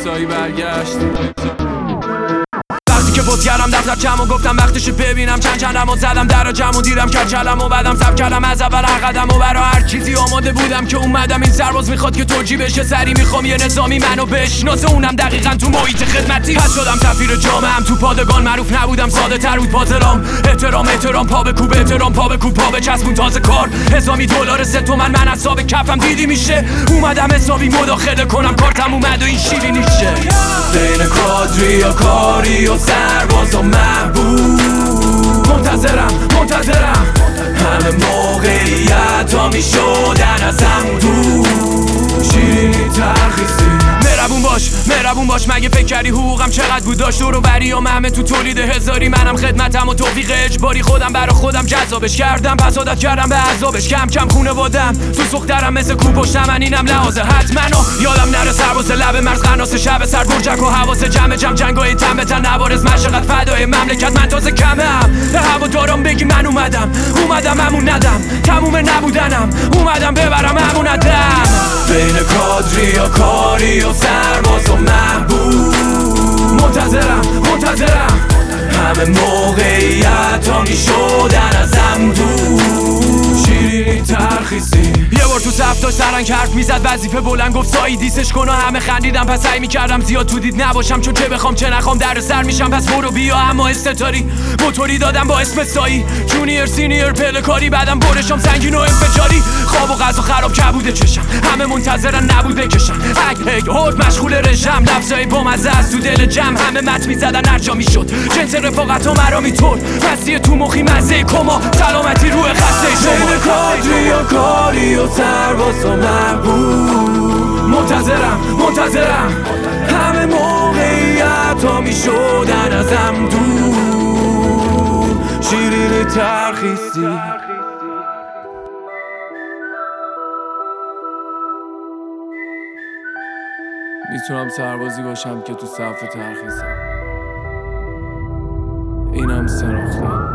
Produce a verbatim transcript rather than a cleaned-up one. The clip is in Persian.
سایی برگشت. وقتی که بود کردم دفتر کم و گفتم وقتش ببینم چند چندم و زدم در جمع و دیدم که کلم و بعدم سب کردم از اول قدم و برا هر چیزی آماده بودم که اومدم. این سرباز میخواد که توجیه بشه، سری میخوام یه نظامی منو بشناسه، اونم دقیقاً تو محیط خدمتی. پس شدم سفیر جامعه‌ام تو پادگان، معروف نبودم، ساده تر بود پاترام. احترام احترام پا به کوب، احترام پا به کوب، پا به چسبون تازه کار. هزامی دلار سه تومن من حساب کفم دیدی میشه، اومدم حسابی مداخله کنم، کارتم اومد و این شیرینیشه. بین کادری و کاری و سرباز و محبوب منتظرم منتظرم همه موقعیت ها میشدن ازم دور. شیرینی ترخیصی مهربون باش مهربون باش، مگه فکر کردی حقوقم چقدر بود؟ داشت دور و بریام همه تو تولید هزاری، منم خدمتم و توفیق اجباری، خودم برا خودم جذابش کردم، پس عادت کردم به عذابش. کم کم خونه بادم تو سخترم مثل کو پشتم، من اینم لحاظه حتما و یادم نره سرباز لب مرز قناس شب سر برجک و حواس جمع جمع جنگای تن به تن نوارز مشقت فدای مملکت. من تازه کمم به هوا دارم بگی من اومدم اومدم همون ندم تموم نبودنم، اومدم ببرم همون ندم. بین کادری و کاری و سرباز و محبوب منتظرم منتظرم همه موقعیت ها میشدن ازم دور. شیرینی ترخیصی یه بار تو صف داشت سرنگ حرف میزد، وظیفه بلند گفت سایی دیسش کن و همه خندیدم، پس سعی میکردم زیاد تو دید نباشم، چون چه بخوام چه نخوام در سر میشم، پس برو بیا. اما استتاری موتوری دادم با اسم سایی، جونیر سینیر پلکاری، بعدم برشم سنگین و انفجاری. خواب و غذا خراب کبوده چشم، همه منتظرن نبود بکشن، اگ هگ هورد مشغول رژم، لفظای بامزه از تو دل جمع، همه مت میزدن هر جا میشد، جنس رفاقت ها مرا میطور، مسیح تو مخی مزه کما، سلامتی روح خسته شما. بین کادری و کاری و سرباز و محبوب منتظرم منتظرم همه موقعیت ها میشدن ازم دور. شیرینی ترخیصی میتونم سربازی باشم که تو صف ترخیصم، اینم سراخته.